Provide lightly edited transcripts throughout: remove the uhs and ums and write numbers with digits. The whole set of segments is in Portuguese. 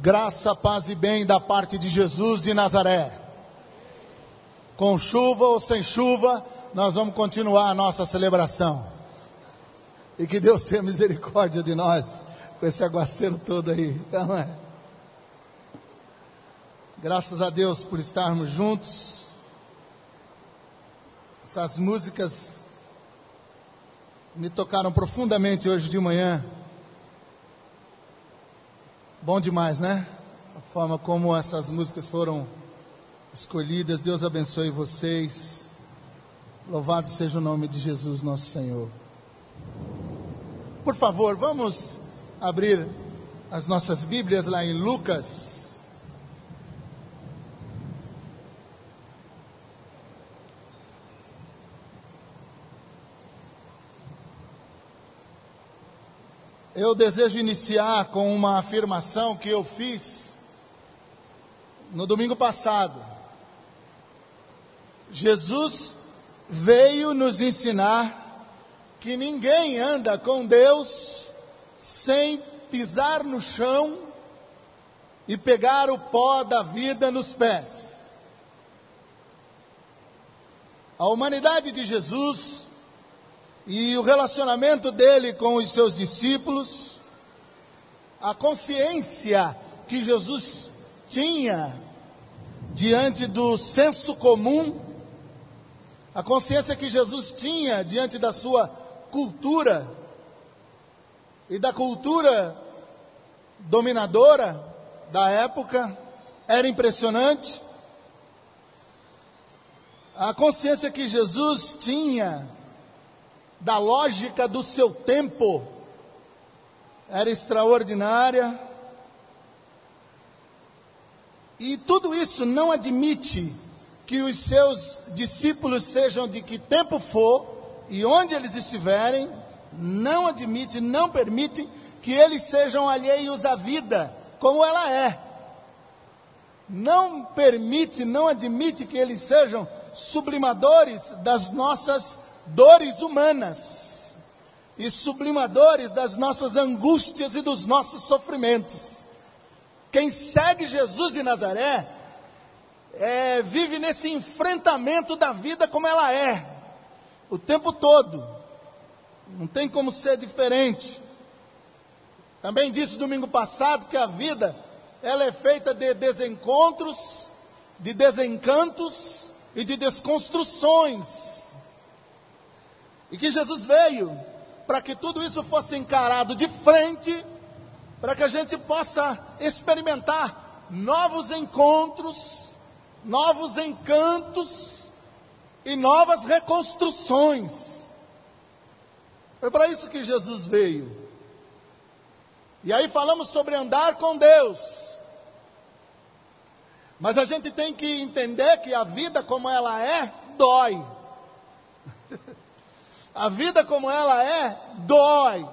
Graça, paz e bem da parte de Jesus de Nazaré. Com chuva ou sem chuva, nós vamos continuar a nossa celebração. E que Deus tenha misericórdia de nós, com esse aguaceiro todo aí. Não é? Graças a Deus por estarmos juntos. Essas músicas me tocaram profundamente hoje de manhã. Bom demais, né? A forma como essas músicas foram escolhidas. Deus abençoe vocês. Louvado seja o nome de Jesus, nosso Senhor. Por favor, vamos abrir as nossas Bíblias lá em Lucas. Eu desejo iniciar com uma afirmação que eu fiz no domingo passado. Jesus veio nos ensinar que ninguém anda com Deus sem pisar no chão e pegar o pó da vida nos pés. A humanidade de Jesus e o relacionamento dele com os seus discípulos, a consciência que Jesus tinha diante do senso comum, a consciência que Jesus tinha diante da sua cultura e da cultura dominadora da época, era impressionante. A consciência que Jesus tinha da lógica do seu tempo era extraordinária. E tudo isso não admite que os seus discípulos sejam de que tempo for e onde eles estiverem, não admite, não permite que eles sejam alheios à vida como ela é. Não permite, não admite que eles sejam sublimadores das nossas dores humanas e sublimadores das nossas angústias e dos nossos sofrimentos. Quem segue Jesus de Nazaré vive nesse enfrentamento da vida como ela é, o tempo todo. Não tem como ser diferente. Também disse domingo passado que a vida ela é feita de desencontros, de desencantos e de desconstruções. E que Jesus veio para que tudo isso fosse encarado de frente, para que a gente possa experimentar novos encontros, novos encantos e novas reconstruções. Foi para isso que Jesus veio. E aí falamos sobre andar com Deus. Mas a gente tem que entender que a vida como ela é, dói. A vida como ela é, dói.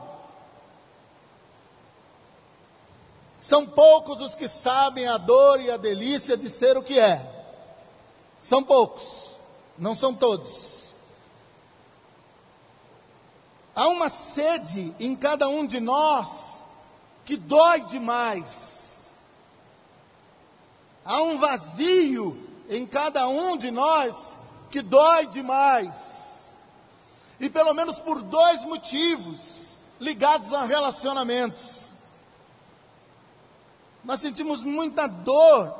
São poucos os que sabem a dor e a delícia de ser o que é. São poucos, não são todos. Há uma sede em cada um de nós que dói demais. Há um vazio em cada um de nós que dói demais. E pelo menos por dois motivos ligados a relacionamentos. Nós sentimos muita dor.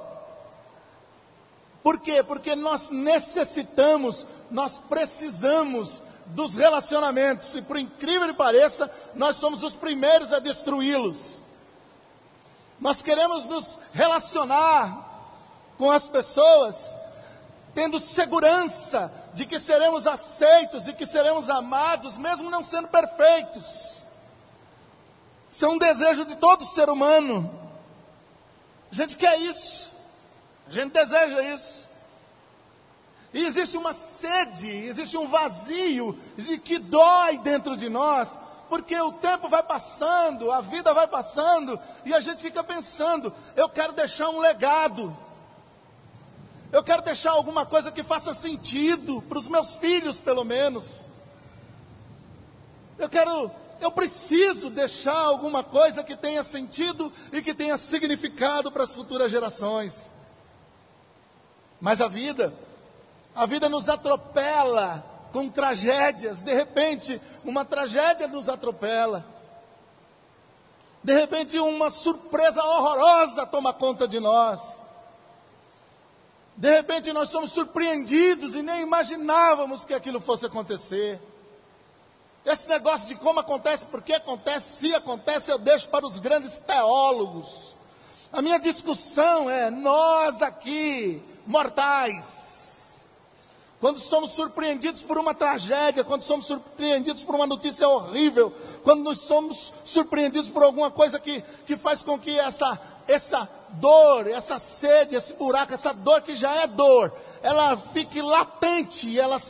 Por quê? Porque nós necessitamos, nós precisamos dos relacionamentos. E por incrível que pareça, nós somos os primeiros a destruí-los. Nós queremos nos relacionar com as pessoas, tendo segurança de que seremos aceitos e que seremos amados, mesmo não sendo perfeitos. Isso é um desejo de todo ser humano. A gente quer isso, a gente deseja isso. E existe uma sede, existe um vazio que dói dentro de nós, porque o tempo vai passando, a vida vai passando, e a gente fica pensando, eu quero deixar um legado. Eu quero deixar alguma coisa que faça sentido para os meus filhos, pelo menos. Eu quero eu preciso deixar alguma coisa que tenha sentido e que tenha significado para as futuras gerações. Mas a vida nos atropela com tragédias. De repente, uma tragédia nos atropela. De repente, uma surpresa horrorosa toma conta de nós. De repente, nós somos surpreendidos e nem imaginávamos que aquilo fosse acontecer. Esse negócio de como acontece, por que acontece, se acontece, eu deixo para os grandes teólogos. A minha discussão é: nós aqui, mortais, quando somos surpreendidos por uma tragédia, quando somos surpreendidos por uma notícia horrível, quando nós somos surpreendidos por alguma coisa que faz com que essa dor, essa sede, esse buraco, essa dor que já é dor, ela fique latente, ela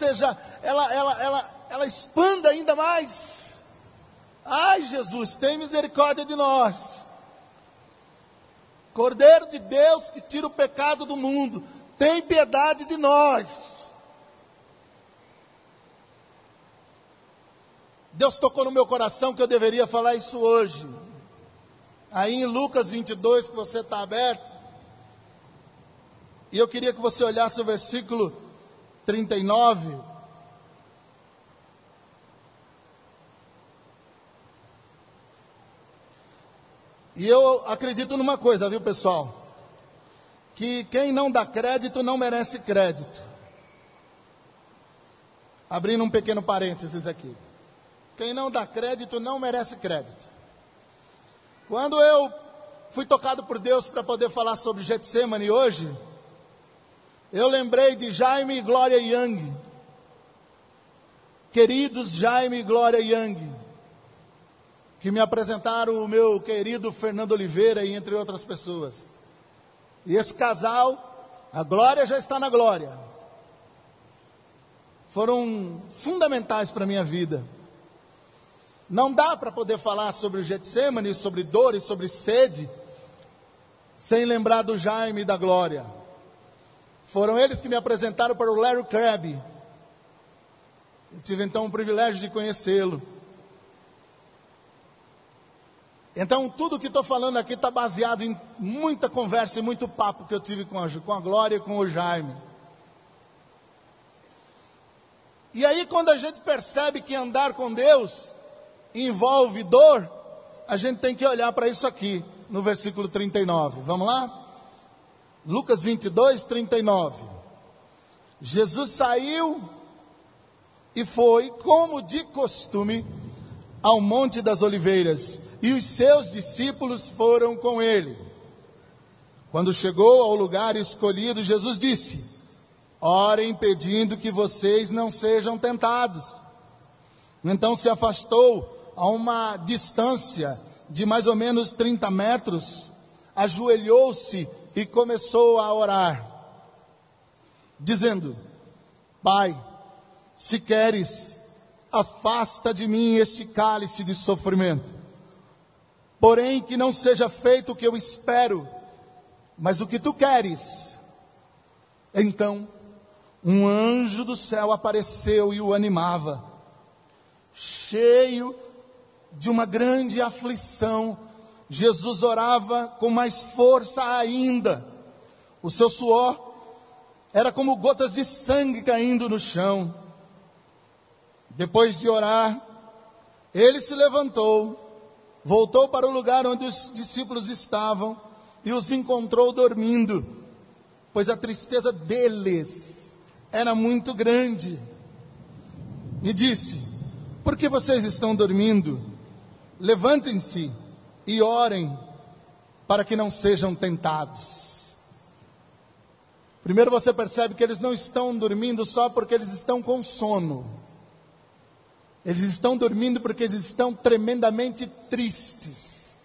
expanda ainda mais. Ai, Jesus, tem misericórdia de nós. Cordeiro de Deus que tira o pecado do mundo, tem piedade de nós. Deus tocou no meu coração que eu deveria falar isso hoje. Aí em Lucas 22, que você está aberto, e eu queria que você olhasse o versículo 39. E eu acredito numa coisa, viu, pessoal? Que quem não dá crédito não merece crédito. Abrindo um pequeno parênteses aqui. Quem não dá crédito não merece crédito. Quando eu fui tocado por Deus para poder falar sobre Getsemane hoje, eu lembrei de Jaime e Glória Young. Queridos Jaime e Glória Young, que me apresentaram o meu querido Fernando Oliveira e entre outras pessoas. E esse casal, a Glória já está na glória, foram fundamentais para a minha vida. Não dá para poder falar sobre o Getsemane, sobre dor e sobre sede, sem lembrar do Jaime e da Glória. Foram eles que me apresentaram para o Larry Crabb. Eu tive então o privilégio de conhecê-lo. Então tudo que estou falando aqui está baseado em muita conversa e muito papo que eu tive com a Glória e com o Jaime. E aí quando a gente percebe que andar com Deus envolve dor, a gente tem que olhar para isso aqui, no versículo 39. Vamos lá? Lucas 22, 39. Jesus saiu e foi, como de costume, ao Monte das Oliveiras, e os seus discípulos foram com ele. Quando chegou ao lugar escolhido, Jesus disse: orem pedindo que vocês não sejam tentados. Então se afastou a uma distância de mais ou menos 30 metros, ajoelhou-se e começou a orar, dizendo: Pai, se queres, afasta de mim este cálice de sofrimento. Porém, que não seja feito o que eu espero, mas o que tu queres. Então, um anjo do céu apareceu e o animava. Cheio de uma grande aflição, Jesus orava com mais força ainda. O seu suor era como gotas de sangue caindo no chão. Depois de orar, ele se levantou, voltou para o lugar onde os discípulos estavam e os encontrou dormindo, pois a tristeza deles era muito grande. E disse: por que vocês estão dormindo? Levantem-se e orem para que não sejam tentados. Primeiro você percebe que eles não estão dormindo só porque eles estão com sono. Eles estão dormindo porque eles estão tremendamente tristes.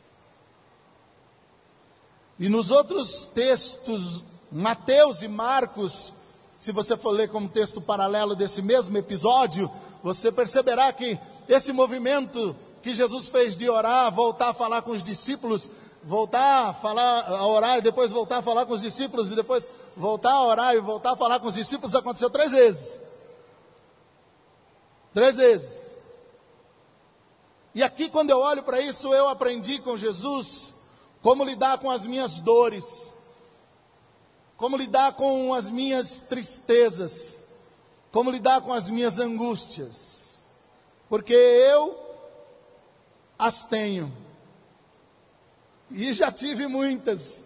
E nos outros textos, Mateus e Marcos, se você for ler como texto paralelo desse mesmo episódio, você perceberá que esse movimento que Jesus fez de orar, voltar a falar com os discípulos, voltar a falar, a orar e depois voltar a falar com os discípulos e depois voltar a orar e voltar a falar com os discípulos, aconteceu 3 vezes. 3 vezes. E aqui, quando eu olho para isso, eu aprendi com Jesus como lidar com as minhas dores, como lidar com as minhas tristezas, como lidar com as minhas angústias, porque eu as tenho, e já tive muitos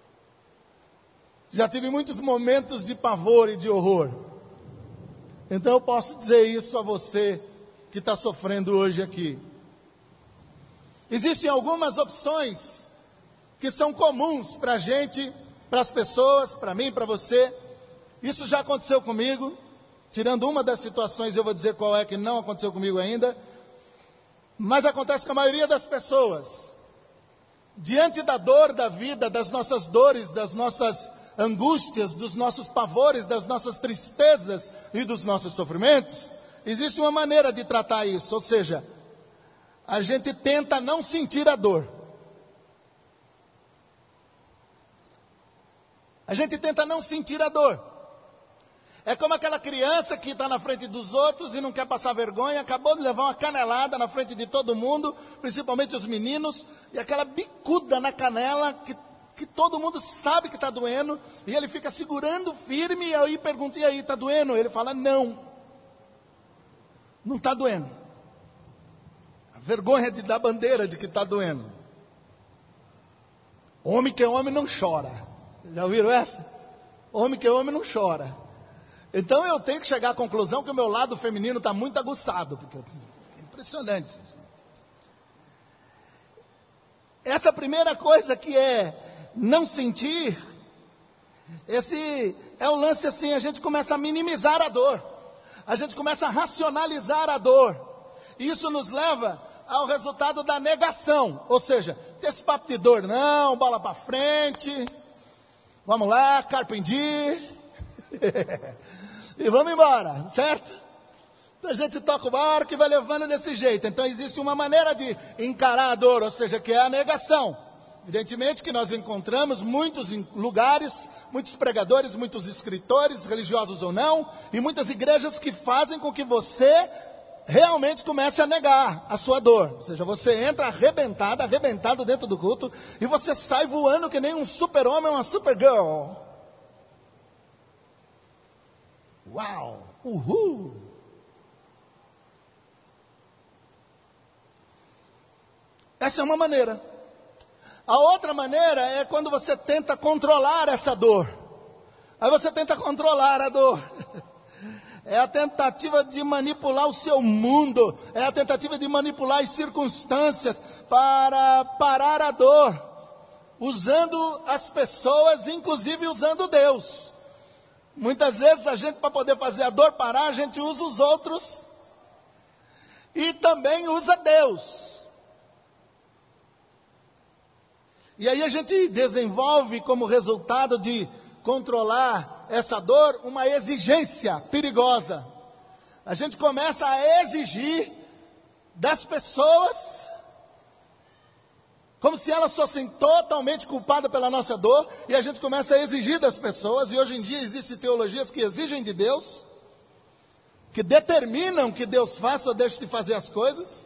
momentos de pavor e de horror. Então eu posso dizer isso a você que está sofrendo hoje aqui. Existem algumas opções que são comuns para a gente, para as pessoas, para mim, para você. Isso já aconteceu comigo. Tirando uma das situações, eu vou dizer qual é que não aconteceu comigo ainda. Mas acontece com a maioria das pessoas. Diante da dor da vida, das nossas dores, das nossas angústias, dos nossos pavores, das nossas tristezas e dos nossos sofrimentos, existe uma maneira de tratar isso, ou seja, a gente tenta não sentir a dor. A gente tenta não sentir a dor. É como aquela criança que está na frente dos outros e não quer passar vergonha, acabou de levar uma canelada na frente de todo mundo, principalmente os meninos, e aquela bicuda na canela que todo mundo sabe que está doendo, e ele fica segurando firme, e aí pergunta, e aí, está doendo? Ele fala, não está doendo. A vergonha de dar bandeira de que está doendo. Homem que é homem não chora. Já ouviram essa? Homem que é homem não chora. Então eu tenho que chegar à conclusão que o meu lado feminino está muito aguçado, porque é impressionante. Essa primeira coisa que é não sentir, esse é o lance assim, a gente começa a minimizar a dor, a gente começa a racionalizar a dor, e isso nos leva ao resultado da negação, ou seja, ter esse papo de dor não, bola para frente, vamos lá, carpindir, e vamos embora, certo? Então a gente toca o barco e vai levando desse jeito. Então existe uma maneira de encarar a dor, ou seja, que é a negação. Evidentemente que nós encontramos muitos lugares, muitos pregadores, muitos escritores, religiosos ou não, e muitas igrejas que fazem com que você realmente comece a negar a sua dor. Ou seja, você entra arrebentado dentro do culto, e você sai voando que nem um super-homem ou uma super-girl. Uau! Uhul! Essa é uma maneira. A outra maneira é quando você tenta controlar essa dor. Aí você tenta controlar a dor. É a tentativa de manipular o seu mundo. É a tentativa de manipular as circunstâncias para parar a dor. Usando as pessoas, inclusive usando Deus. Muitas vezes a gente, para poder fazer a dor parar, a gente usa os outros. E também usa Deus. E aí a gente desenvolve como resultado de controlar essa dor uma exigência perigosa. A gente começa a exigir das pessoas como se elas fossem totalmente culpadas pela nossa dor, e a gente começa a exigir das pessoas, e hoje em dia existem teologias que exigem de Deus, que determinam que Deus faça ou deixe de fazer as coisas.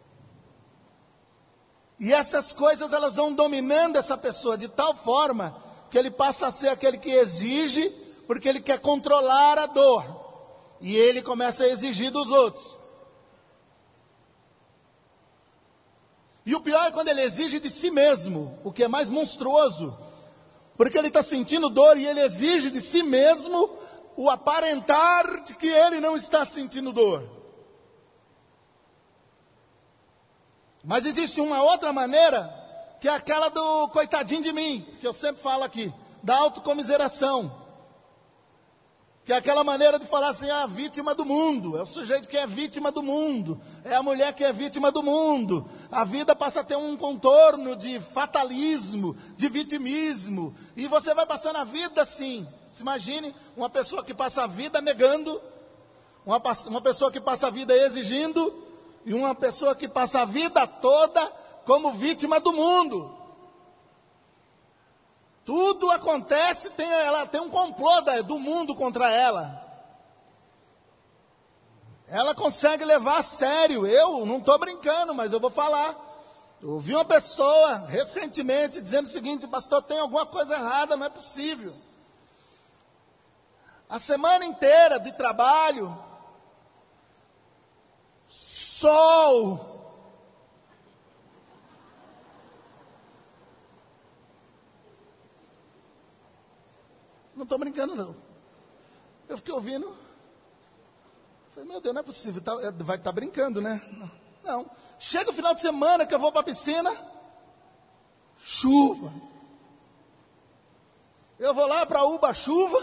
E essas coisas elas vão dominando essa pessoa de tal forma que ele passa a ser aquele que exige, porque ele quer controlar a dor. E ele começa a exigir dos outros. E o pior é quando ele exige de si mesmo, o que é mais monstruoso. Porque ele está sentindo dor e ele exige de si mesmo o aparentar de que ele não está sentindo dor. Mas existe uma outra maneira, que é aquela do coitadinho de mim, que eu sempre falo aqui, da autocomiseração. Que é aquela maneira de falar assim, a vítima do mundo, é o sujeito que é vítima do mundo, é a mulher que é vítima do mundo. A vida passa a ter um contorno de fatalismo, de vitimismo, e você vai passando a vida assim. Se imagine uma pessoa que passa a vida negando, uma pessoa que passa a vida exigindo, e uma pessoa que passa a vida toda como vítima do mundo. Tudo acontece, ela tem um complô do mundo contra ela. ela consegue levar a sério. Eu não estou brincando, mas eu vou falar. Eu ouvi uma pessoa recentemente dizendo o seguinte: pastor, tem alguma coisa errada, não é possível. A semana inteira de trabalho, sol, não estou brincando não. Eu fiquei ouvindo, falei, meu Deus, não é possível, vai estar brincando, né? Não. Chega o final de semana que eu vou para a piscina, chuva. Eu vou lá para Uba, chuva,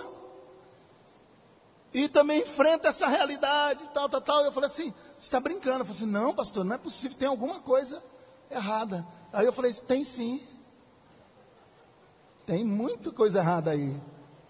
e também enfrento essa realidade, tal. Eu falei assim, você está brincando? Eu falei assim, não, pastor, não é possível, tem alguma coisa errada. Aí eu falei, tem sim. Tem muita coisa errada aí.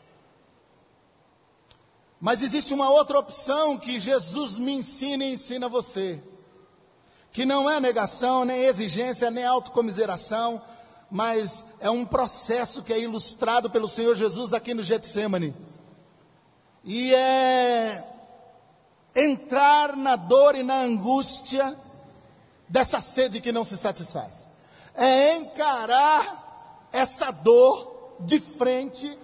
Mas existe uma outra opção que Jesus me ensina e ensina você, que não é negação, nem exigência, nem autocomiseração, mas é um processo que é ilustrado pelo Senhor Jesus aqui no Getsêmani. E é entrar na dor e na angústia dessa sede que não se satisfaz. É encarar essa dor de frente,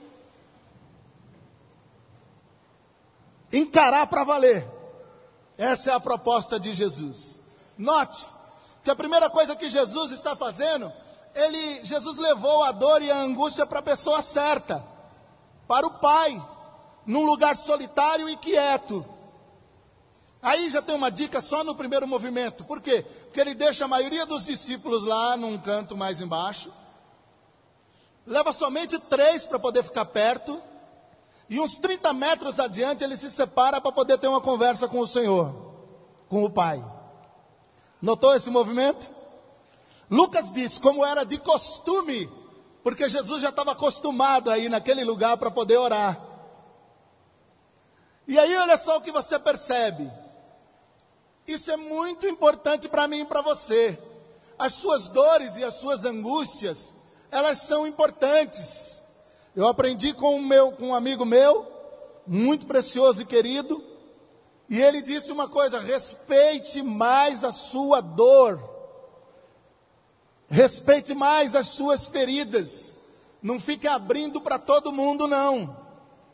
encarar para valer. Essa é a proposta de Jesus. Note que a primeira coisa que Jesus está fazendo, Jesus levou a dor e a angústia para a pessoa certa, para o Pai, num lugar solitário e quieto. Aí já tem uma dica só no primeiro movimento. Por quê? Porque ele deixa a maioria dos discípulos lá num canto mais embaixo, leva somente 3 para poder ficar perto, e uns 30 metros adiante ele se separa para poder ter uma conversa com o Senhor, com o Pai. Notou esse movimento? Lucas diz, como era de costume, porque Jesus já estava acostumado a ir naquele lugar para poder orar. E aí olha só o que você percebe. Isso é muito importante para mim e para você. As suas dores e as suas angústias, elas são importantes. Eu aprendi com um amigo meu, muito precioso e querido, e ele disse uma coisa: respeite mais a sua dor, respeite mais as suas feridas, não fique abrindo para todo mundo não.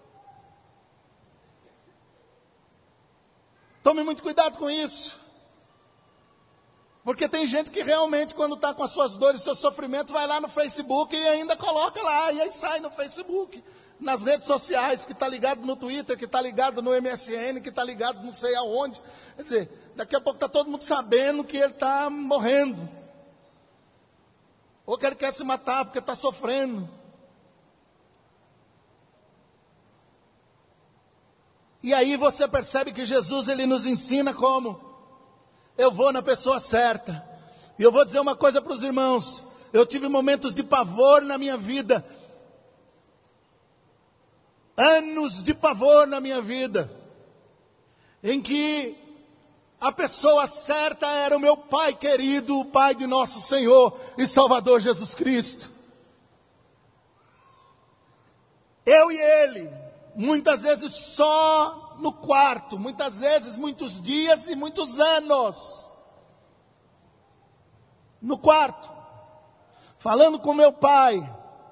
Tome muito cuidado com isso, porque tem gente que realmente, quando está com as suas dores, seus sofrimentos, vai lá no Facebook e ainda coloca lá, e aí sai no Facebook, nas redes sociais, que está ligado no Twitter, que está ligado no MSN, que está ligado não sei aonde. Quer dizer, daqui a pouco está todo mundo sabendo que ele está morrendo, ou que ele quer se matar porque está sofrendo. E aí você percebe que Jesus, ele nos ensina como: eu vou na pessoa certa. E eu vou dizer uma coisa para os irmãos: eu tive momentos de pavor na minha vida, anos de pavor na minha vida, em que a pessoa certa era o meu Pai querido, o Pai de nosso Senhor e Salvador Jesus Cristo. Eu e Ele, muitas vezes só no quarto, muitas vezes muitos dias e muitos anos no quarto, falando com meu Pai,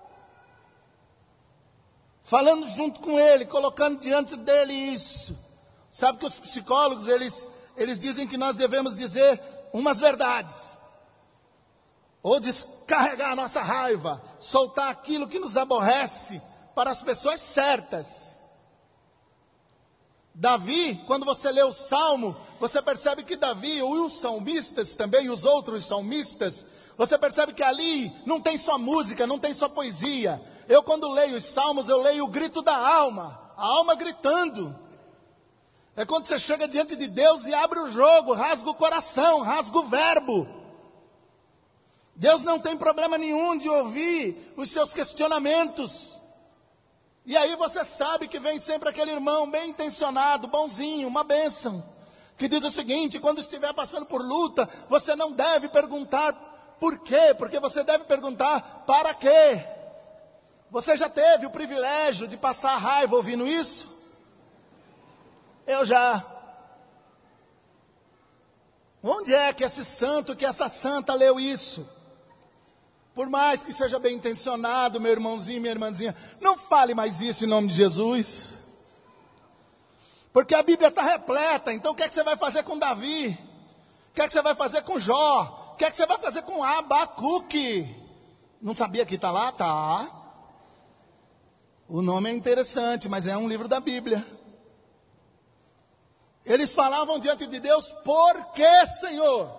falando junto com Ele, colocando diante dEle isso. Sabe que os psicólogos, eles dizem que nós devemos dizer umas verdades, ou descarregar a nossa raiva, soltar aquilo que nos aborrece para as pessoas certas. Davi, quando você lê o Salmo, você percebe que Davi, e os salmistas também, os outros salmistas, você percebe que ali não tem só música, não tem só poesia. Eu, quando leio os Salmos, eu leio o grito da alma, a alma gritando. É quando você chega diante de Deus e abre o jogo, rasga o coração, rasga o verbo. Deus não tem problema nenhum de ouvir os seus questionamentos. E aí você sabe que vem sempre aquele irmão bem intencionado, bonzinho, uma bênção, que diz o seguinte: quando estiver passando por luta, você não deve perguntar por quê, porque você deve perguntar para quê. Você já teve o privilégio de passar raiva ouvindo isso? Eu já. Onde é que esse santo, que essa santa leu isso? Por mais que seja bem intencionado, meu irmãozinho, minha irmãzinha, não fale mais isso em nome de Jesus. Porque a Bíblia está repleta. Então o que é que você vai fazer com Davi? O que é que você vai fazer com Jó? O que é que você vai fazer com Abacuque? Não sabia que está lá? Tá. O nome é interessante, mas é um livro da Bíblia. Eles falavam diante de Deus, por que, Senhor?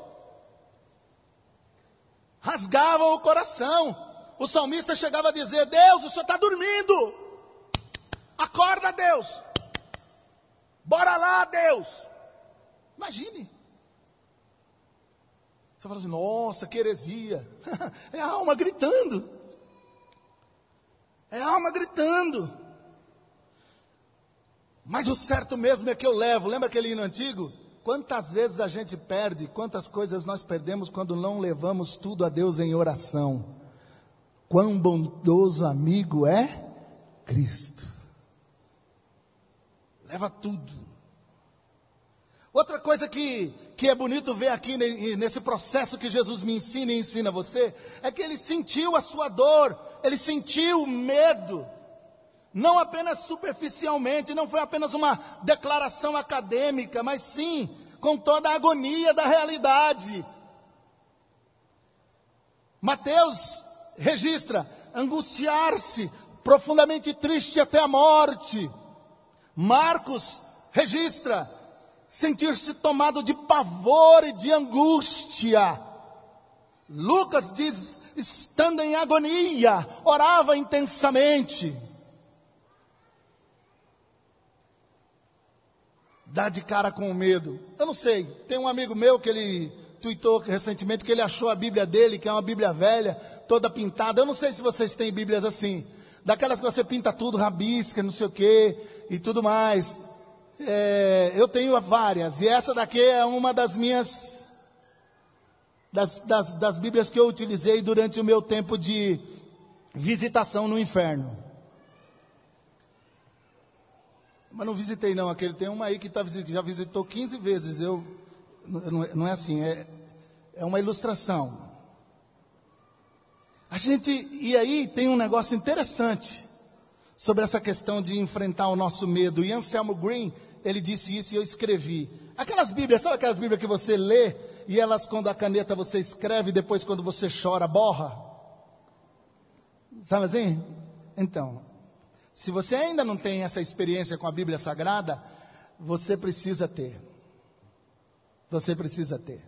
Rasgavam o coração. O salmista chegava a dizer, Deus, o Senhor está dormindo. Acorda, Deus. Bora lá, Deus. Imagine. Você fala assim, nossa, que heresia. É a alma gritando. É a alma gritando. Mas o certo mesmo é que eu levo. Lembra aquele hino antigo? Quantas vezes a gente perde, quantas coisas nós perdemos quando não levamos tudo a Deus em oração. Quão bondoso amigo é Cristo. Leva tudo. Outra coisa que é bonito ver aqui nesse processo que Jesus me ensina e ensina você, é que ele sentiu a sua dor, ele sentiu o medo. Não apenas superficialmente, não foi apenas uma declaração acadêmica, mas sim, com toda a agonia da realidade. Mateus registra angustiar-se, profundamente triste até a morte. Marcos registra sentir-se tomado de pavor e de angústia. Lucas diz, estando em agonia, orava intensamente. Dar de cara com o medo. Eu não sei, tem um amigo meu que ele tuitou recentemente que ele achou a Bíblia dele, que é uma Bíblia velha, toda pintada. Eu não sei se vocês têm Bíblias assim, daquelas que você pinta tudo, rabisca, não sei o que, e tudo mais. Eu tenho várias, e essa daqui é uma das minhas, das Bíblias que eu utilizei durante o meu tempo de visitação no inferno. Mas não visitei não, aquele tem uma aí que já visitou 15 vezes, não é assim, é uma ilustração. E aí tem um negócio interessante, sobre essa questão de enfrentar o nosso medo, e Anselmo Green, ele disse isso e eu escrevi. Aquelas Bíblias, sabe aquelas Bíblias que você lê, e elas quando a caneta você escreve, depois quando você chora, borra? Sabe assim? Então, se você ainda não tem essa experiência com a Bíblia Sagrada, você precisa ter. Você precisa ter.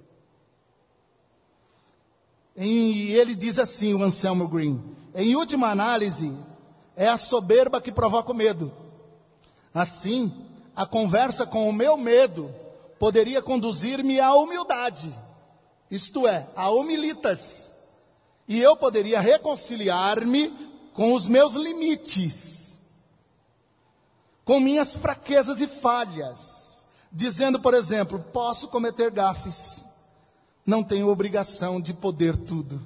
E ele diz assim, o Anselmo Green, em última análise, é a soberba que provoca o medo. Assim, a conversa com o meu medo poderia conduzir-me à humildade, isto é, a humilitas. E eu poderia reconciliar-me com os meus limites, com minhas fraquezas e falhas, dizendo, por exemplo, posso cometer gafes, não tenho obrigação de poder tudo.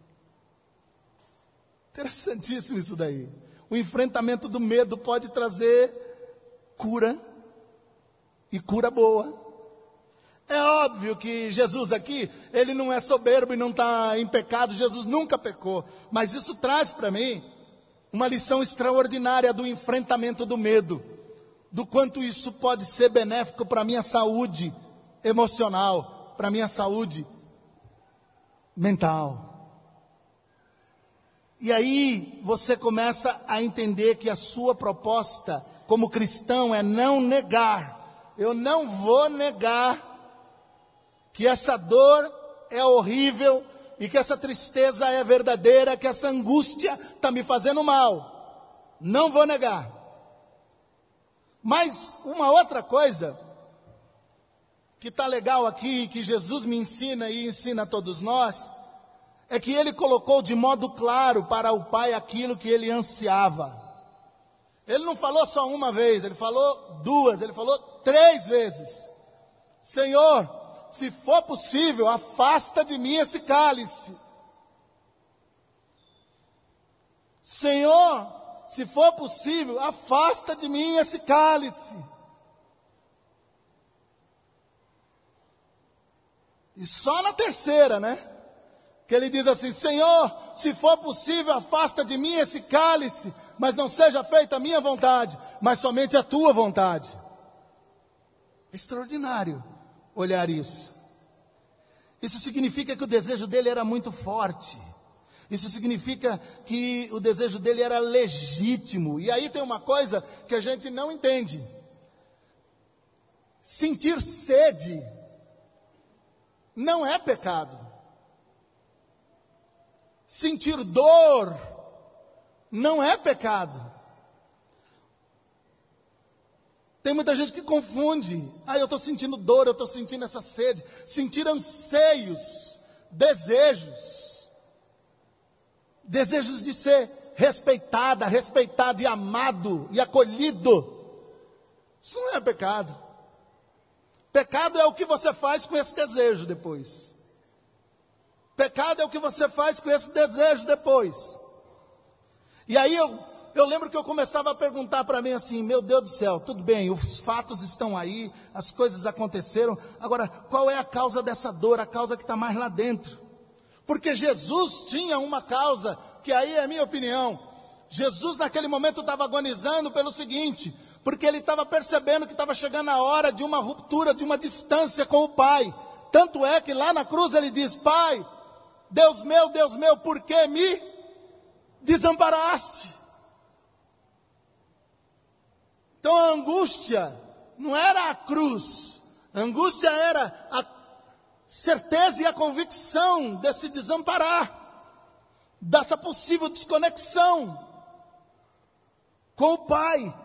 Interessantíssimo isso daí. O enfrentamento do medo pode trazer cura, e cura boa. É óbvio que Jesus aqui, ele não é soberbo e não está em pecado, Jesus nunca pecou, mas isso traz para mim uma lição extraordinária do enfrentamento do medo, do quanto isso pode ser benéfico para a minha saúde emocional, para a minha saúde mental. E aí você começa a entender que a sua proposta como cristão é não negar. Eu não vou negar que essa dor é horrível e que essa tristeza é verdadeira, que essa angústia está me fazendo mal. Não vou negar. Mas uma outra coisa que está legal aqui, que Jesus me ensina e ensina a todos nós, é que ele colocou de modo claro para o Pai aquilo que ele ansiava. Ele não falou só uma vez, ele falou duas, ele falou 3 vezes. Senhor, se for possível, afasta de mim esse cálice. Senhor, se for possível, afasta de mim esse cálice. E só na terceira, né? Que ele diz assim: Senhor, se for possível, afasta de mim esse cálice, mas não seja feita a minha vontade, mas somente a tua vontade. É extraordinário olhar isso. Isso significa que o desejo dele era muito forte. Isso significa que o desejo dele era legítimo. E aí tem uma coisa que a gente não entende. Sentir sede não é pecado. Sentir dor não é pecado. Tem muita gente que confunde. Eu estou sentindo dor, eu estou sentindo essa sede. Sentir anseios, desejos de ser respeitada, respeitado e amado e acolhido. Isso não é pecado. Pecado é o que você faz com esse desejo depois. Pecado é o que você faz com esse desejo depois. E aí eu lembro que eu começava a perguntar para mim assim: meu Deus do céu, tudo bem, os fatos estão aí, as coisas aconteceram. Agora, qual é a causa dessa dor, a causa que está mais lá dentro? Porque Jesus tinha uma causa, que aí é a minha opinião. Jesus naquele momento estava agonizando pelo seguinte: porque ele estava percebendo que estava chegando a hora de uma ruptura, de uma distância com o Pai. Tanto é que lá na cruz ele diz: Pai, Deus meu, por que me desamparaste? Então a angústia não era a cruz, a angústia era a certeza e a convicção de se desamparar, dessa possível desconexão com o Pai.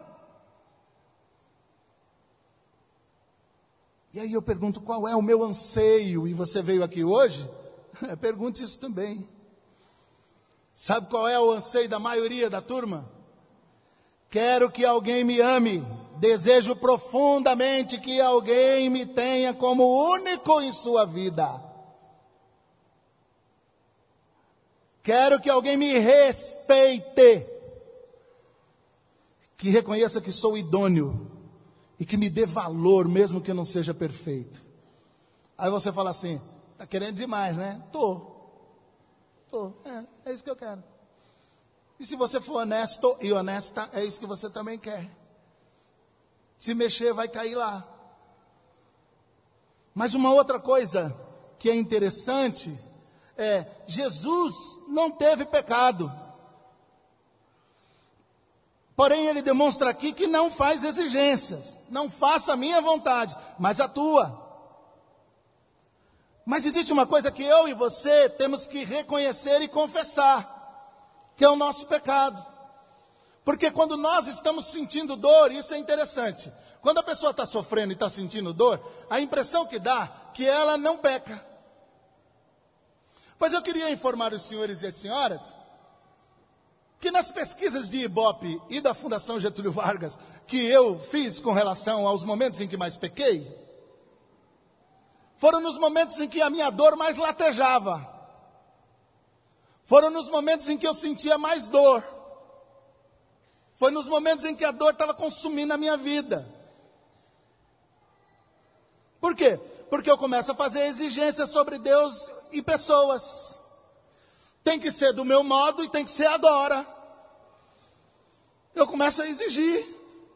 E aí eu pergunto: qual é o meu anseio? E você veio aqui hoje? Pergunte isso também. Sabe qual é o anseio da maioria da turma? Quero que alguém me ame. Desejo profundamente que alguém me tenha como único em sua vida. Quero que alguém me respeite. Que reconheça que sou idôneo. E que me dê valor, mesmo que eu não seja perfeito. Aí você fala assim: está querendo demais, né? Tô. É isso que eu quero. E se você for honesto e honesta, é isso que você também quer. Se mexer, vai cair lá. Mas uma outra coisa que é interessante é: Jesus não teve pecado. Porém, ele demonstra aqui que não faz exigências. Não faça a minha vontade, mas a tua. Mas existe uma coisa que eu e você temos que reconhecer e confessar, que é o nosso pecado. Porque quando nós estamos sentindo dor, isso é interessante. Quando a pessoa está sofrendo e está sentindo dor, a impressão que dá é que ela não peca. Pois eu queria informar os senhores e as senhoras que nas pesquisas de Ibope e da Fundação Getúlio Vargas, que eu fiz com relação aos momentos em que mais pequei, foram nos momentos em que a minha dor mais latejava. Foram nos momentos em que eu sentia mais dor. Foi nos momentos em que a dor estava consumindo a minha vida. Por quê? Porque eu começo a fazer exigências sobre Deus e pessoas. Tem que ser do meu modo e tem que ser agora. Eu começo a exigir.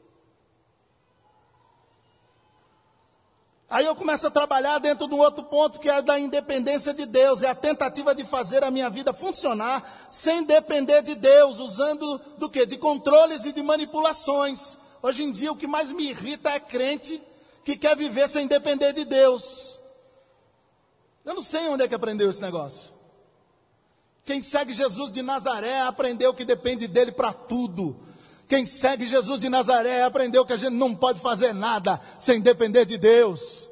Aí eu começo a trabalhar dentro de um outro ponto, que é da independência de Deus. É a tentativa de fazer a minha vida funcionar sem depender de Deus, usando do quê? De controles e de manipulações. Hoje em dia o que mais me irrita é crente que quer viver sem depender de Deus. Eu não sei onde é que aprendeu esse negócio. Quem segue Jesus de Nazaré aprendeu que depende dele para tudo. Quem segue Jesus de Nazaré aprendeu que a gente não pode fazer nada sem depender de Deus.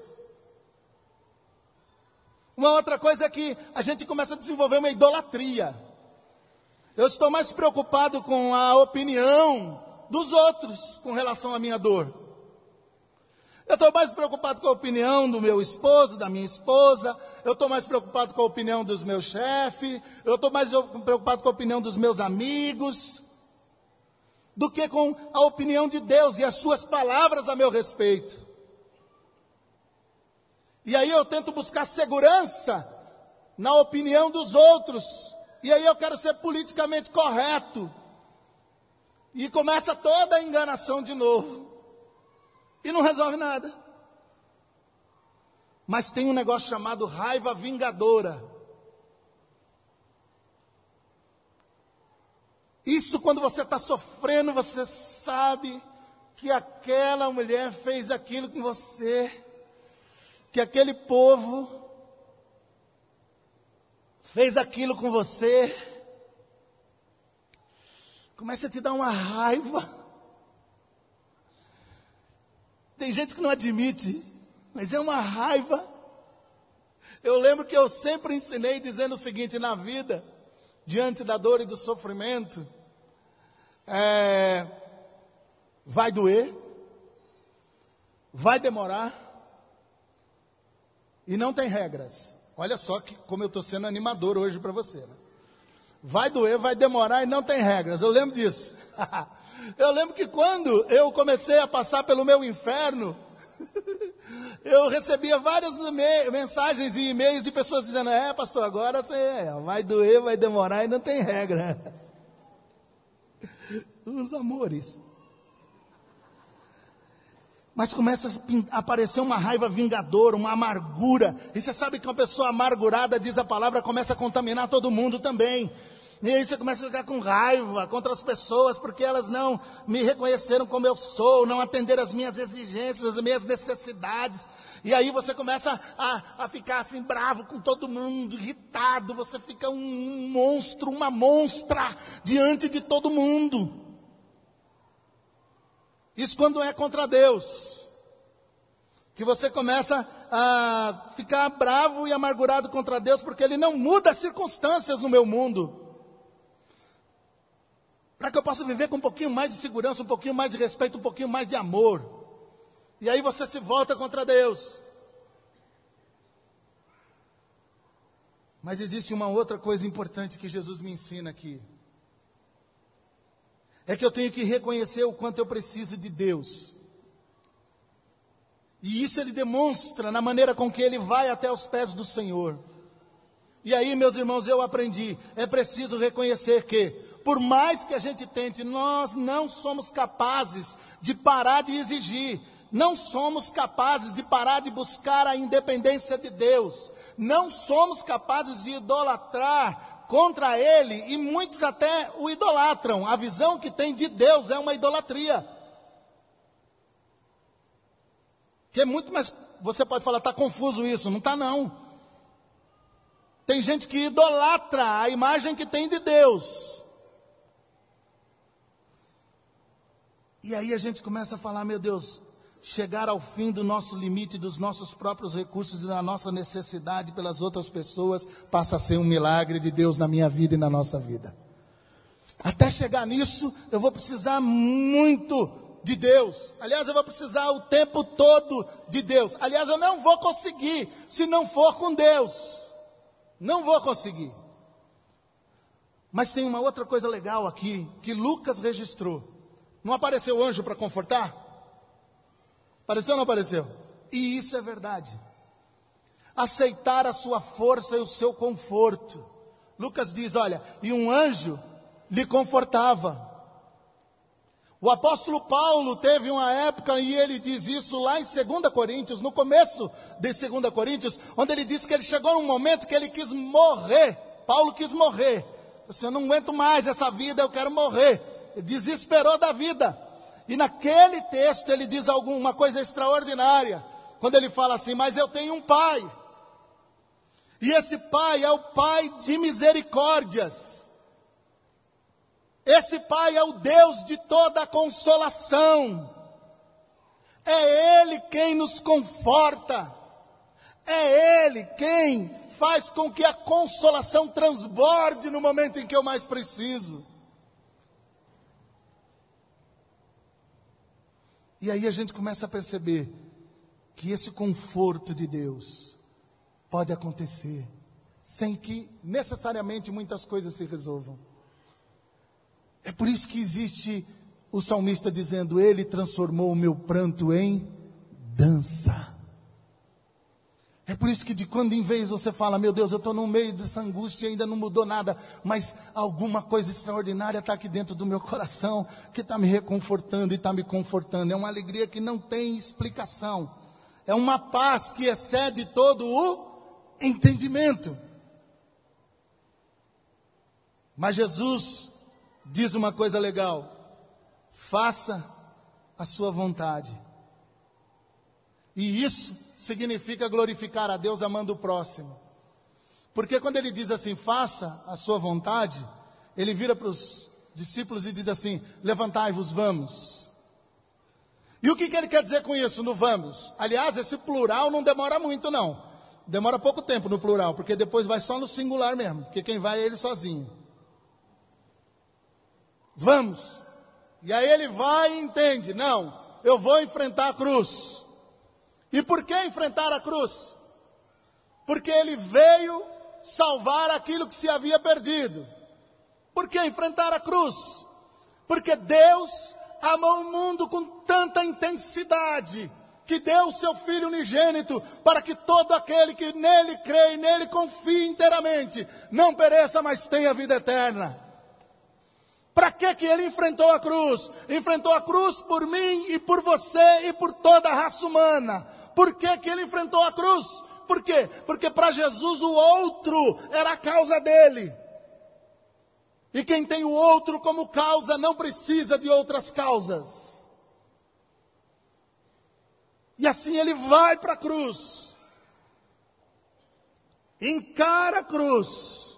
Uma outra coisa é que a gente começa a desenvolver uma idolatria. Eu estou mais preocupado com a opinião dos outros com relação à minha dor. Eu estou mais preocupado com a opinião do meu esposo, da minha esposa. Eu estou mais preocupado com a opinião dos meus chefes. Eu estou mais preocupado com a opinião dos meus amigos do que com a opinião de Deus e as suas palavras a meu respeito. E aí eu tento buscar segurança na opinião dos outros. E aí eu quero ser politicamente correto. E começa toda a enganação de novo. E não resolve nada. Mas tem um negócio chamado raiva vingadora. Isso quando você está sofrendo, você sabe que aquela mulher fez aquilo com você, que aquele povo fez aquilo com você. Começa a te dar uma raiva. Tem gente que não admite, mas é uma raiva. Eu lembro que eu sempre ensinei dizendo o seguinte: na vida, diante da dor e do sofrimento, vai doer, vai demorar, e não tem regras. Olha só como eu estou sendo animador hoje para você, né? Vai doer, vai demorar e não tem regras. Eu lembro disso. Eu lembro que quando eu comecei a passar pelo meu inferno, eu recebia várias mensagens e e-mails de pessoas dizendo: pastor, agora vai doer, vai demorar e não tem regra. Os amores. Mas começa a aparecer uma raiva vingadora, uma amargura. E você sabe que uma pessoa amargurada, diz a palavra, começa a contaminar todo mundo também. E aí você começa a ficar com raiva contra as pessoas, porque elas não me reconheceram como eu sou, não atenderam as minhas exigências, as minhas necessidades. E aí você começa a ficar assim bravo com todo mundo, irritado. Você fica um monstro, uma monstra diante de todo mundo. Isso quando é contra Deus. Que você começa a ficar bravo e amargurado contra Deus, porque Ele não muda as circunstâncias no meu mundo. Para que eu possa viver com um pouquinho mais de segurança, um pouquinho mais de respeito, um pouquinho mais de amor. E aí você se volta contra Deus. Mas existe uma outra coisa importante que Jesus me ensina aqui. É que eu tenho que reconhecer o quanto eu preciso de Deus. E isso Ele demonstra na maneira com que Ele vai até os pés do Senhor. E aí, meus irmãos, eu aprendi. É preciso reconhecer que, por mais que a gente tente, nós não somos capazes de parar de exigir. Não somos capazes de parar de buscar a independência de Deus. Não somos capazes de idolatrar contra Ele, e muitos até o idolatram. A visão que tem de Deus é uma idolatria. Que é muito mais, você pode falar, está confuso isso. Não está não. Tem gente que idolatra a imagem que tem de Deus. E aí a gente começa a falar: meu Deus, chegar ao fim do nosso limite, dos nossos próprios recursos e da nossa necessidade pelas outras pessoas, passa a ser um milagre de Deus na minha vida e na nossa vida. Até chegar nisso, eu vou precisar muito de Deus. Aliás, eu vou precisar o tempo todo de Deus. Aliás, eu não vou conseguir se não for com Deus. Não vou conseguir. Mas tem uma outra coisa legal aqui, que Lucas registrou. Não apareceu o anjo para confortar? Apareceu ou não apareceu? E isso é verdade. Aceitar a sua força e o seu conforto. Lucas diz, olha, e um anjo lhe confortava. O apóstolo Paulo teve uma época, e ele diz isso lá em 2 Coríntios, no começo de 2 Coríntios, onde ele diz que ele chegou num momento que ele quis morrer. Paulo quis morrer. Disse, eu não aguento mais essa vida, eu quero morrer. Ele desesperou da vida. E naquele texto ele diz alguma coisa extraordinária, quando ele fala assim, mas eu tenho um pai. E esse pai é o pai de misericórdias. Esse pai é o Deus de toda a consolação. É Ele quem nos conforta. É Ele quem faz com que a consolação transborde no momento em que eu mais preciso. E aí a gente começa a perceber que esse conforto de Deus pode acontecer sem que necessariamente muitas coisas se resolvam. É por isso que existe o salmista dizendo, Ele transformou o meu pranto em dança. É por isso que de quando em vez você fala, meu Deus, eu estou no meio dessa angústia e ainda não mudou nada, mas alguma coisa extraordinária está aqui dentro do meu coração, que está me reconfortando e está me confortando. É uma alegria que não tem explicação. É uma paz que excede todo o entendimento. Mas Jesus diz uma coisa legal: faça a sua vontade. E isso significa glorificar a Deus amando o próximo. Porque quando ele diz assim, faça a sua vontade, ele vira para os discípulos e diz assim, levantai-vos, vamos. E o que ele quer dizer com isso, no vamos? Aliás, esse plural não demora muito não. Demora pouco tempo no plural, porque depois vai só no singular mesmo, porque quem vai é ele sozinho. Vamos. E aí ele vai e entende, não, eu vou enfrentar a cruz. E por que enfrentar a cruz? Porque ele veio salvar aquilo que se havia perdido. Por que enfrentar a cruz? Porque Deus amou o mundo com tanta intensidade, que deu o seu Filho unigênito, para que todo aquele que nele crê e nele confie inteiramente, não pereça, mas tenha vida eterna. Para que ele enfrentou a cruz? Enfrentou a cruz por mim e por você e por toda a raça humana. Por que ele enfrentou a cruz? Por quê? Porque para Jesus o outro era a causa dele. E quem tem o outro como causa não precisa de outras causas. E assim ele vai para a cruz. Encara a cruz.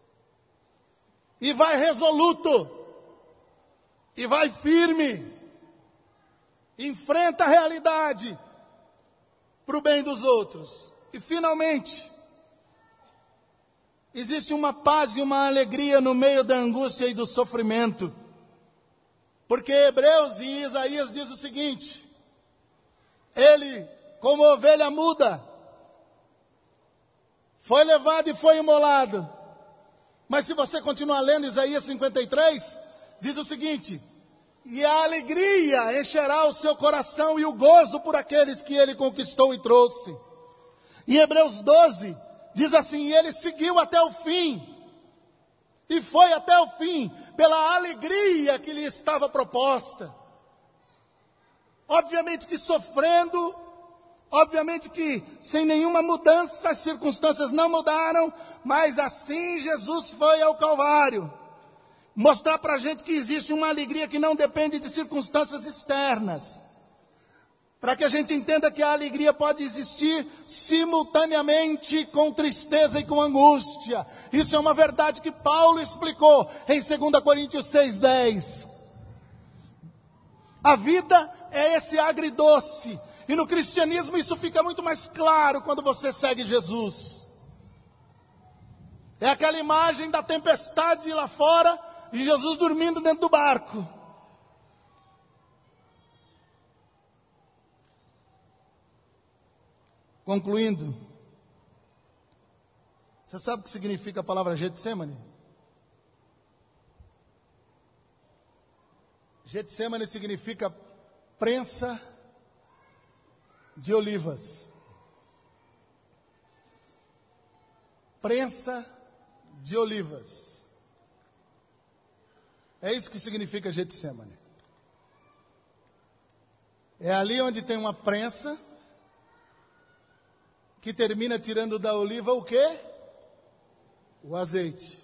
E vai resoluto. E vai firme. Enfrenta a realidade para o bem dos outros. E finalmente, existe uma paz e uma alegria no meio da angústia e do sofrimento. Porque Hebreus e Isaías diz o seguinte: ele, como ovelha muda, foi levado e foi imolado. Mas se você continuar lendo Isaías 53, diz o seguinte: e a alegria encherá o seu coração e o gozo por aqueles que ele conquistou e trouxe. Em Hebreus 12, diz assim, e ele seguiu até o fim. E foi até o fim, pela alegria que lhe estava proposta. Obviamente que sofrendo, obviamente que sem nenhuma mudança, as circunstâncias não mudaram, mas assim Jesus foi ao Calvário. Mostrar para a gente que existe uma alegria que não depende de circunstâncias externas. Para que a gente entenda que a alegria pode existir simultaneamente com tristeza e com angústia. Isso é uma verdade que Paulo explicou em 2 Coríntios 6:10. A vida é esse agridoce. E no cristianismo isso fica muito mais claro quando você segue Jesus. É aquela imagem da tempestade lá fora e Jesus dormindo dentro do barco. Concluindo, você sabe o que significa a palavra Getsemane? Getsemane significa prensa de olivas. Prensa de olivas. É isso que significa Getsemane. É ali onde tem uma prensa que termina tirando da oliva o quê? O azeite.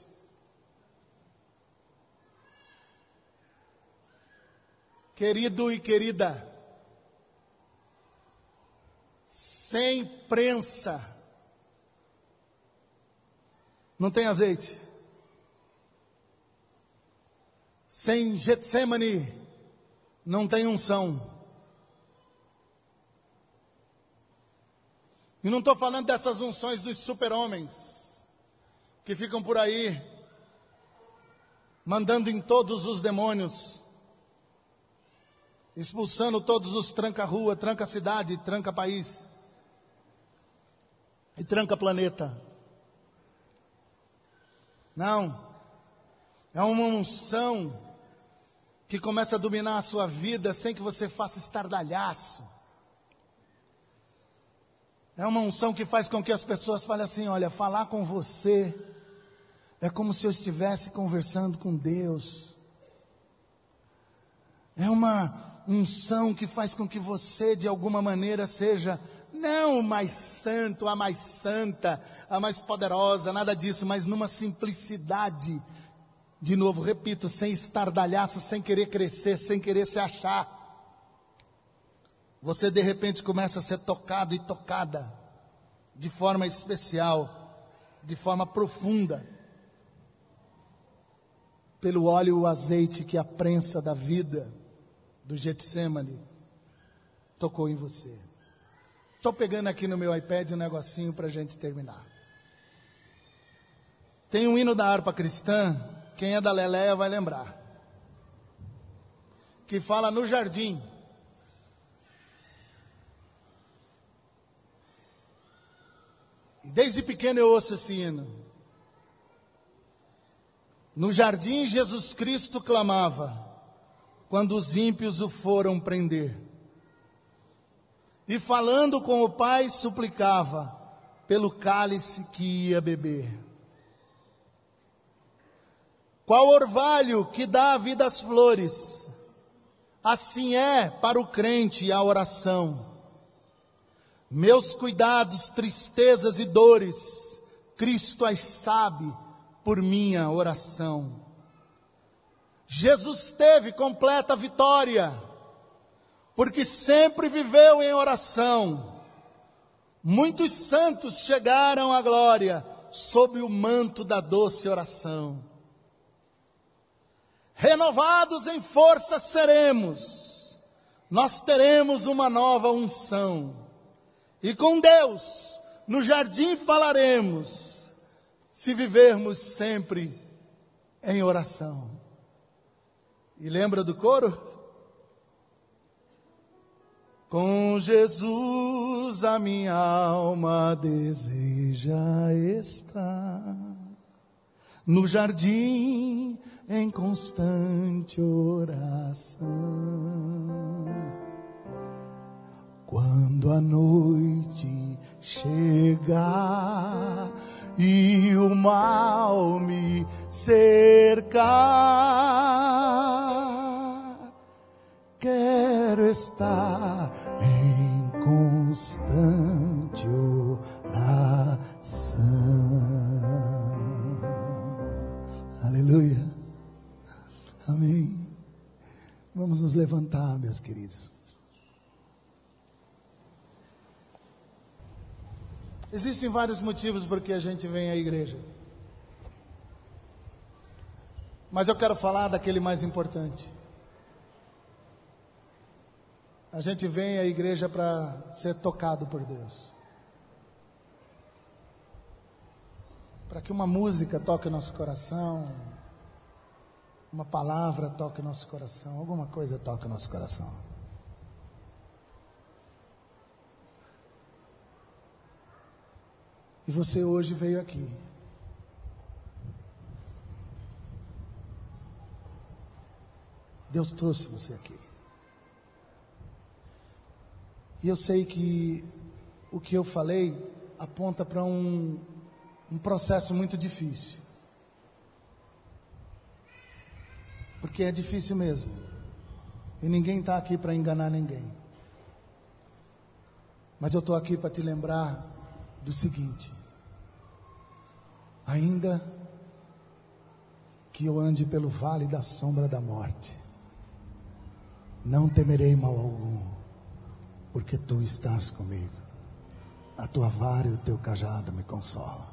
Querido e querida, sem prensa não tem azeite. Sem Getsemane não tem unção. E não estou falando dessas unções dos super-homens que ficam por aí mandando em todos os demônios, expulsando todos os tranca-rua, tranca-cidade, tranca-país e tranca-planeta. Não, é uma unção que começa a dominar a sua vida sem que você faça estardalhaço. É uma unção que faz com que as pessoas falem assim: olha, falar com você é como se eu estivesse conversando com Deus. É uma unção que faz com que você, de alguma maneira, seja não o mais santo, a mais santa, a mais poderosa, nada disso, mas numa simplicidade. De novo, repito, sem estardalhaço, sem querer crescer, sem querer se achar. Você de repente começa a ser tocado e tocada de forma especial, de forma profunda, pelo óleo e o azeite que a prensa da vida do Getsêmani tocou em você. Estou pegando aqui no meu iPad um negocinho para a gente terminar. Tem um hino da harpa cristã, quem é da Leleia vai lembrar, que fala no jardim. E desde pequeno eu ouço esse hino. No jardim Jesus Cristo clamava, quando os ímpios o foram prender. E falando com o Pai suplicava, pelo cálice que ia beber. Qual orvalho que dá a vida às flores, assim é para o crente a oração. Meus cuidados, tristezas e dores, Cristo as sabe por minha oração. Jesus teve completa vitória, porque sempre viveu em oração. Muitos santos chegaram à glória, sob o manto da doce oração. Renovados em força seremos, nós teremos uma nova unção. E com Deus, no jardim falaremos, se vivermos sempre em oração. E lembra do coro? Com Jesus a minha alma deseja estar, no jardim em constante oração. Quando a noite chegar e o mal me cercar, quero estar em constante oração. Aleluia. Amém. Vamos nos levantar, meus queridos. Existem vários motivos por que a gente vem à igreja. Mas eu quero falar daquele mais importante. A gente vem à igreja para ser tocado por Deus. Para que uma música toque o nosso coração, uma palavra toque o nosso coração, alguma coisa toque o nosso coração. E você hoje veio aqui. Deus trouxe você aqui. E eu sei que o que eu falei aponta para um processo muito difícil. Porque é difícil mesmo. E ninguém está aqui para enganar ninguém. Mas eu estou aqui para te lembrar do seguinte: ainda que eu ande pelo vale da sombra da morte, não temerei mal algum, porque tu estás comigo. A tua vara e o teu cajado me consolam.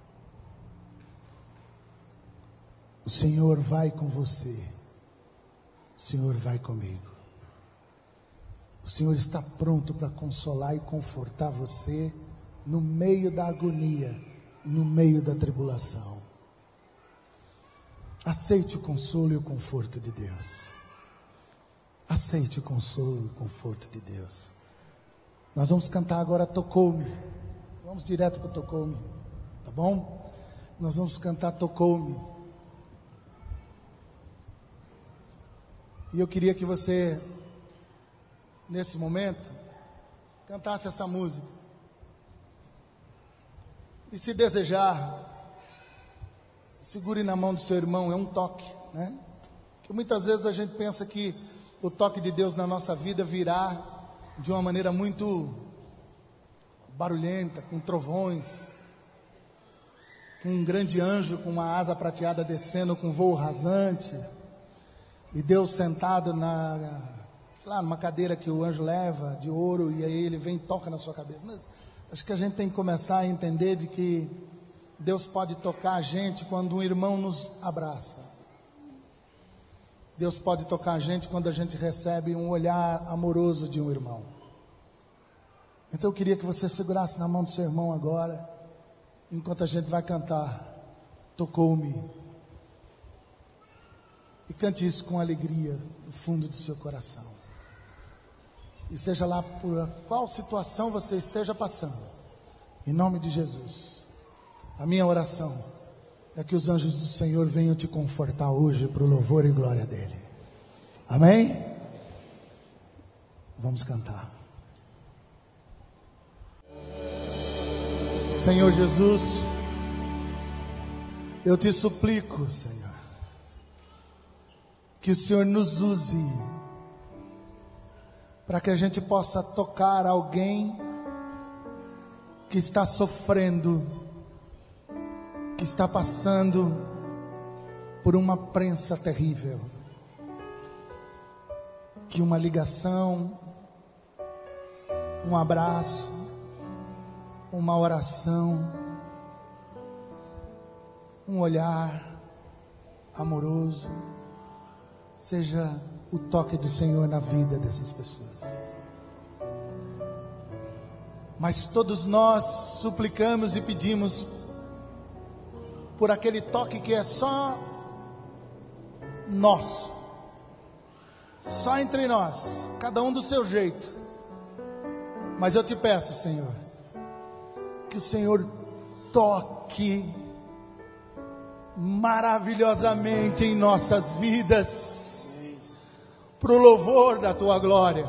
O Senhor vai com você. O Senhor vai comigo. O Senhor está pronto para consolar e confortar você no meio da agonia, no meio da tribulação. Aceite o consolo e o conforto de Deus. Aceite o consolo e o conforto de Deus. Nós vamos cantar agora Tocou-me. Vamos direto para o Tocou-me, tá bom? Nós vamos cantar Tocou-me. E eu queria que você, nesse momento, cantasse essa música. E se desejar, segure na mão do seu irmão, é um toque, né? Que muitas vezes a gente pensa que o toque de Deus na nossa vida virá de uma maneira muito barulhenta, com trovões, com um grande anjo com uma asa prateada descendo com voo rasante, e Deus sentado numa cadeira que o anjo leva de ouro, e aí ele vem e toca na sua cabeça. Mas acho que a gente tem que começar a entender de que Deus pode tocar a gente quando um irmão nos abraça. Deus pode tocar a gente quando a gente recebe um olhar amoroso de um irmão. Então eu queria que você segurasse na mão do seu irmão agora, enquanto a gente vai cantar Tocou-me. E cante isso com alegria no fundo do seu coração. E seja lá por qual situação você esteja passando, em nome de Jesus, a minha oração é que os anjos do Senhor venham te confortar hoje para o louvor e glória dele. Amém? Vamos cantar. Senhor Jesus, eu te suplico, Senhor, que o Senhor nos use para que a gente possa tocar alguém que está sofrendo, que está passando por uma prensa terrível, que uma ligação, um abraço, uma oração, um olhar amoroso, seja o toque do Senhor na vida dessas pessoas. Mas todos nós suplicamos e pedimos por aquele toque que é só nosso, só entre nós, cada um do seu jeito. Mas eu te peço, Senhor, que o Senhor toque maravilhosamente em nossas vidas, para o louvor da tua glória.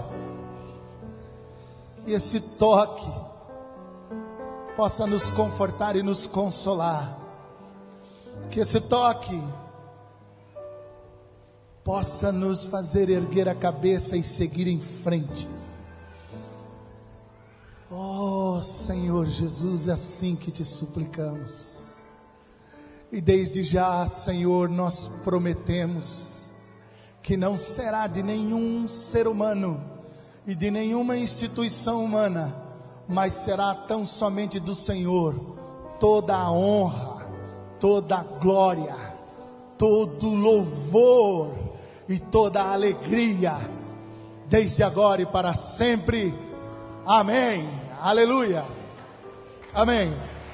Que esse toque possa nos confortar e nos consolar. Que esse toque possa nos fazer erguer a cabeça e seguir em frente. Oh Senhor Jesus, é assim que te suplicamos. E desde já, Senhor, nós prometemos que não será de nenhum ser humano e de nenhuma instituição humana, mas será tão somente do Senhor toda a honra, toda a glória, todo o louvor e toda a alegria, desde agora e para sempre. Amém. Aleluia. Amém.